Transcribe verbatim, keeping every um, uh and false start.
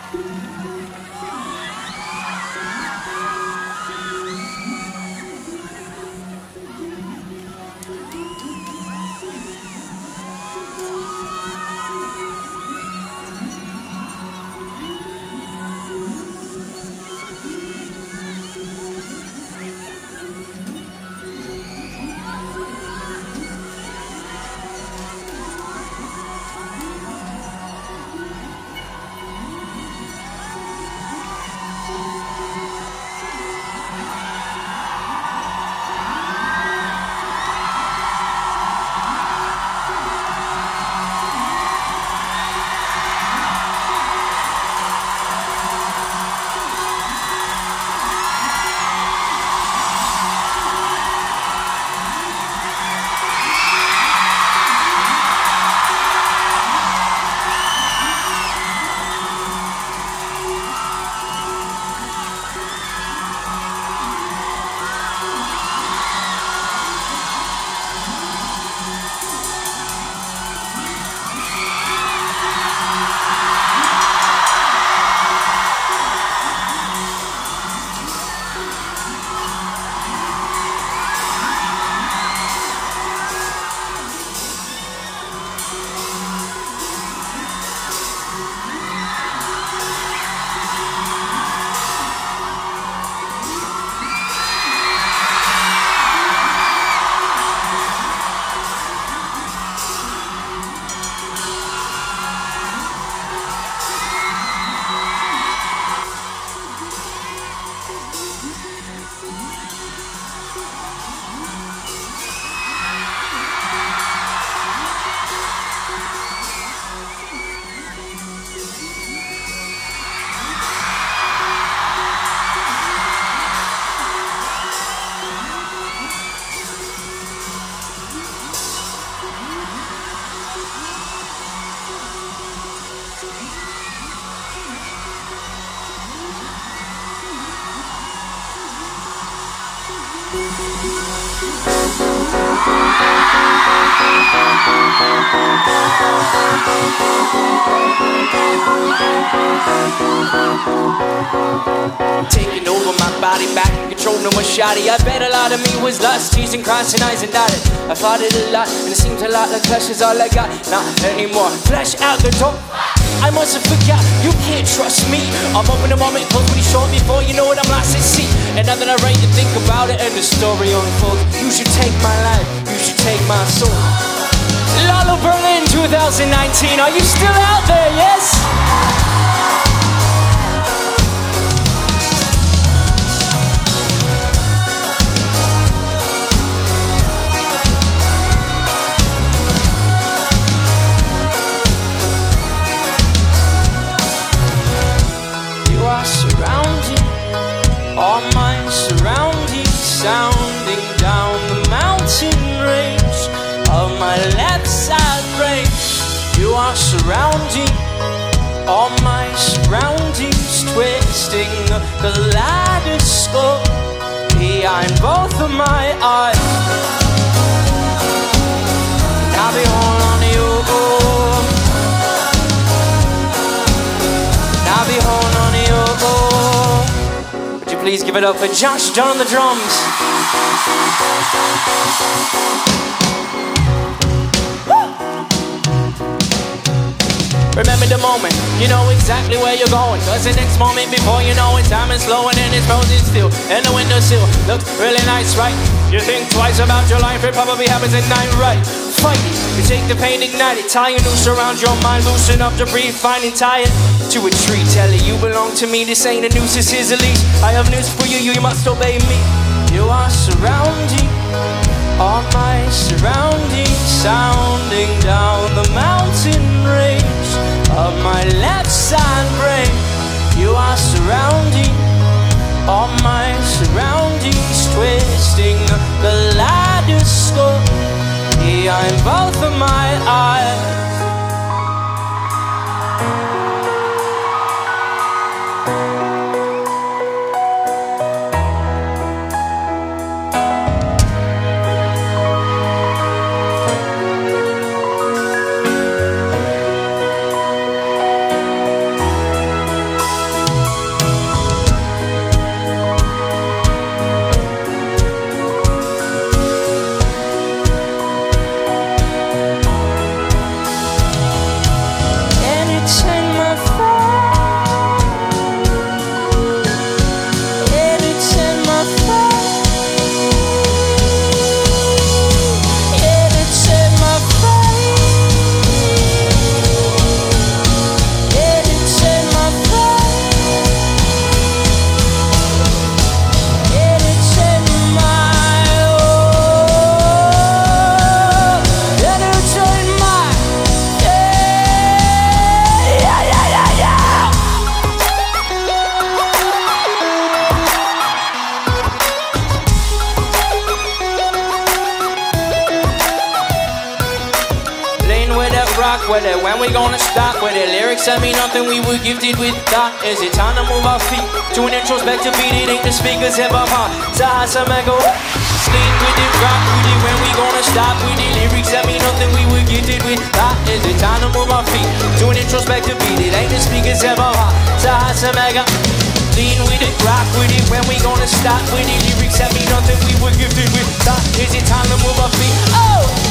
Taking over my body, back in control, no more shoddy. I bet a lot of me was lost, teasing, crossing eyes and dotted. I fought it a lot, and it seems a lot like flesh is all I got. Not anymore, flesh out the door. I must have forgot, you can't trust me. I'm open the moment, close pretty short before you know it, I'm lost at sea. And now that I write and think about it and the story unfolds, you should take my life, you should take my soul. Lalo Berlin twenty nineteen, are you still out there, yes? You are surrounding all my surroundings, sounding down the mountain range of my left side brain. You are surrounding all my surroundings, twisting the kaleidoscope behind both of my eyes. Now behold on you, now behold on you. Would you please give it up for Josh John on the drums? Remember the moment, you know exactly where you're going. Cause the next moment before you know it, time is slowing and it's frozen still. And the windowsill looks really nice, right? You think twice about your life, it probably happens at night, right? Fight it, you take the pain, ignite it. Tie a noose around your mind, loosen up to breathe, finding tired to a tree. Tell it you belong to me, this ain't a noose, this is a leash. I have news for you, you must obey me. You are surrounding all my surroundings, sounding down the mountain range of my left side brain. You are surrounding all my surroundings, twisting the kaleidoscope behind both of my eyes. with it. When we gonna stop with it? Lyrics tell me nothing, we were gifted with that. Is it time to move our feet to an introspective beat? It ain't the speakers ever hard. Tahasa Mega. Lean with it, rock with it. When we gonna stop with it? Lyrics tell me nothing, we were gifted with that. Is it time to move our feet to an introspective beat? It ain't the speakers ever hard. Tahasa Mega. Lean with it, rock with it. When we gonna stop with it? Lyrics tell me nothing, we were gifted with that. Is it time to move our feet? Oh!